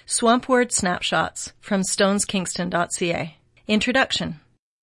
Swampward Snapshots from stoneskingston.ca. Introduction.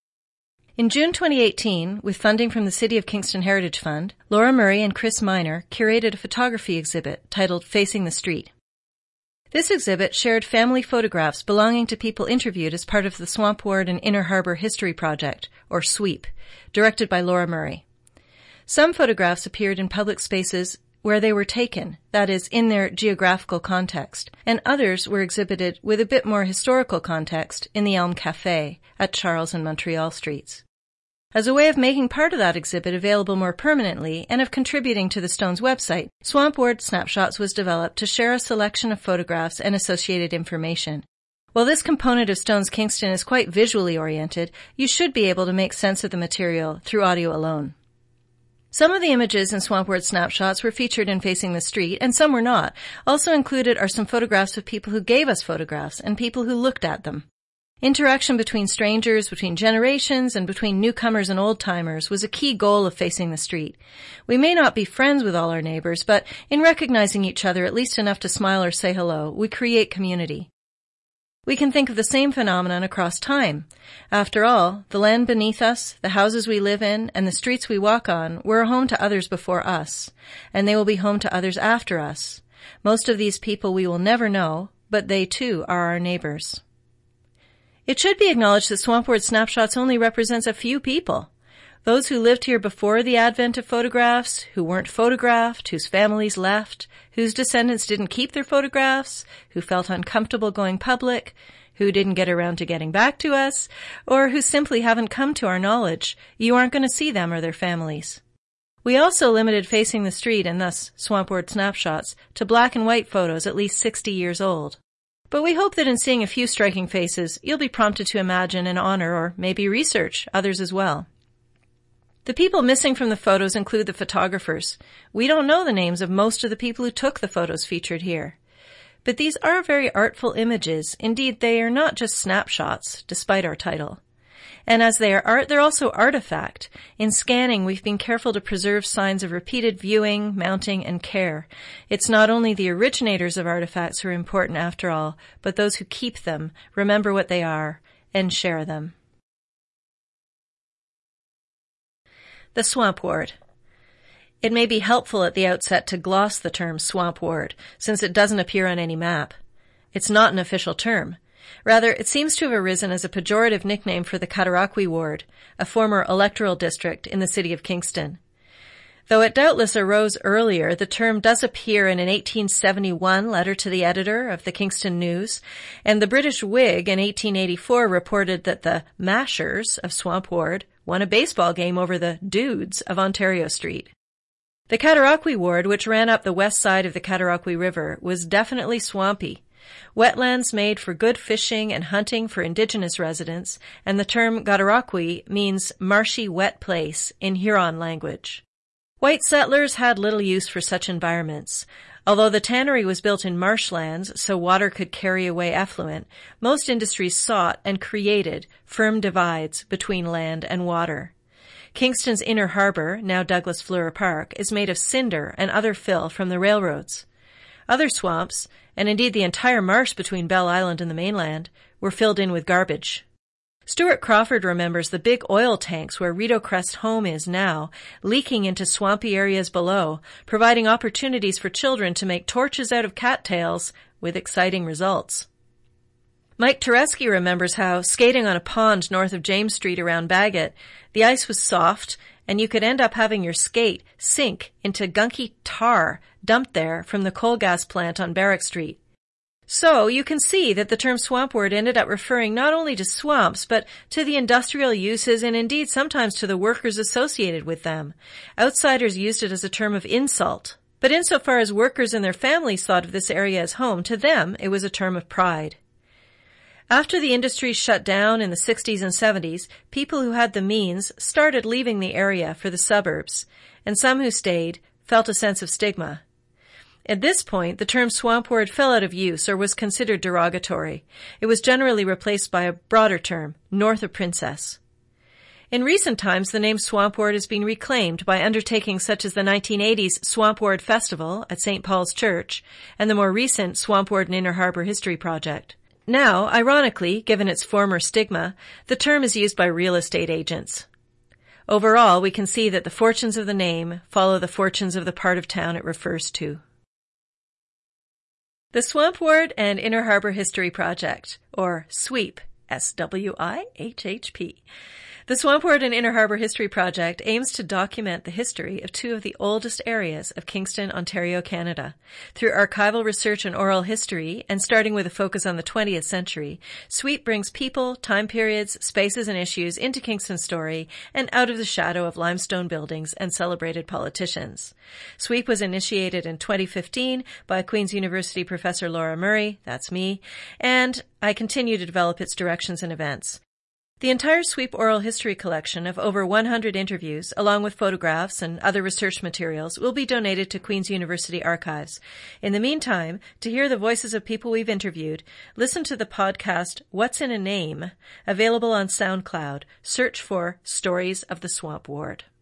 In June 2018, with funding from the City of Kingston Heritage Fund, Laura Murray and Chris Miner curated a photography exhibit titled Facing the Street. This exhibit shared family photographs belonging to people interviewed as part of the Swampward and Inner Harbour History Project, or SWEEP, directed by Laura Murray. Some photographs appeared in public spaces where they were taken, that is, in their geographical context, and others were exhibited with a bit more historical context in the Elm Café at Charles and Montreal Streets. As a way of making part of that exhibit available more permanently and of contributing to the Stones website, Swampward Snapshots was developed to share a selection of photographs and associated information. While this component of Stones Kingston is quite visually oriented, you should be able to make sense of the material through audio alone. Some of the images in Swampward Snapshots were featured in Facing the Street, and some were not. Also included are some photographs of people who gave us photographs and people who looked at them. Interaction between strangers, between generations, and between newcomers and old-timers was a key goal of Facing the Street. We may not be friends with all our neighbors, but in recognizing each other at least enough to smile or say hello, we create community. We can think of the same phenomenon across time. After all, the land beneath us, the houses we live in, and the streets we walk on were a home to others before us, and they will be home to others after us. Most of these people we will never know, but they too are our neighbors. It should be acknowledged that Swampward Snapshots only represents a few people. Those who lived here before the advent of photographs, who weren't photographed, whose families left, whose descendants didn't keep their photographs, who felt uncomfortable going public, who didn't get around to getting back to us, or who simply haven't come to our knowledge. You aren't going to see them or their families. We also limited Facing the Street, and thus Swampward Snapshots, to black and white photos at least 60 years old. But we hope that in seeing a few striking faces, you'll be prompted to imagine and honor, or maybe research, others as well. The people missing from the photos include the photographers. We don't know the names of most of the people who took the photos featured here. But these are very artful images. Indeed, they are not just snapshots, despite our title. And as they are art, they're also artifact. In scanning, we've been careful to preserve signs of repeated viewing, mounting, and care. It's not only the originators of artifacts who are important after all, but those who keep them, remember what they are, and share them. The Swampward. It may be helpful at the outset to gloss the term Swampward, since it doesn't appear on any map. It's not an official term. Rather, it seems to have arisen as a pejorative nickname for the Cataraqui Ward, a former electoral district in the City of Kingston. Though it doubtless arose earlier, the term does appear in an 1871 letter to the editor of the Kingston News, and the British Whig in 1884 reported that the Mashers of Swampward won a baseball game over the Dudes of Ontario Street. The Cataraqui Ward, which ran up the west side of the Cataraqui River, was definitely swampy. Wetlands made for good fishing and hunting for indigenous residents, and the term Cataraqui means marshy wet place in Huron language. White settlers had little use for such environments. Although the tannery was built in marshlands so water could carry away effluent, most industries sought and created firm divides between land and water. Kingston's Inner Harbour, now Douglas Fleur Park, is made of cinder and other fill from the railroads. Other swamps, and indeed the entire marsh between Bell Island and the mainland, were filled in with garbage. Stuart Crawford remembers the big oil tanks where Rideau Crest Home is now, leaking into swampy areas below, providing opportunities for children to make torches out of cattails with exciting results. Mike Tereski remembers how, skating on a pond north of James Street around Bagot, the ice was soft, and you could end up having your skate sink into gunky tar dumped there from the coal gas plant on Barrack Street. So you can see that the term Swampward ended up referring not only to swamps, but to the industrial uses and indeed sometimes to the workers associated with them. Outsiders used it as a term of insult. But insofar as workers and their families thought of this area as home, to them it was a term of pride. After the industries shut down in the 60s and 70s, people who had the means started leaving the area for the suburbs, and some who stayed felt a sense of stigma. At this point, the term Swampward fell out of use or was considered derogatory. It was generally replaced by a broader term, north of Princess. In recent times, the name Swamp Ward has been reclaimed by undertakings such as the 1980s Swamp Ward Festival at St. Paul's Church and the more recent Swamp Ward and Inner Harbor History Project. Now, ironically, given its former stigma, the term is used by real estate agents. Overall, we can see that the fortunes of the name follow the fortunes of the part of town it refers to. The Swamp Ward and Inner Harbor History Project, or SWIHP, SWIHHP. The Swamp Ward and Inner Harbor History Project aims to document the history of two of the oldest areas of Kingston, Ontario, Canada. Through archival research and oral history, and starting with a focus on the 20th century, SWIHP brings people, time periods, spaces, and issues into Kingston's story and out of the shadow of limestone buildings and celebrated politicians. SWIHP was initiated in 2015 by Queen's University professor Laura Murray, that's me, and I continue to develop its directions and events. The entire SWIHP oral history collection of over 100 interviews, along with photographs and other research materials, will be donated to Queen's University Archives. In the meantime, to hear the voices of people we've interviewed, listen to the podcast What's in a Name, available on SoundCloud. Search for Stories of the Swamp Ward.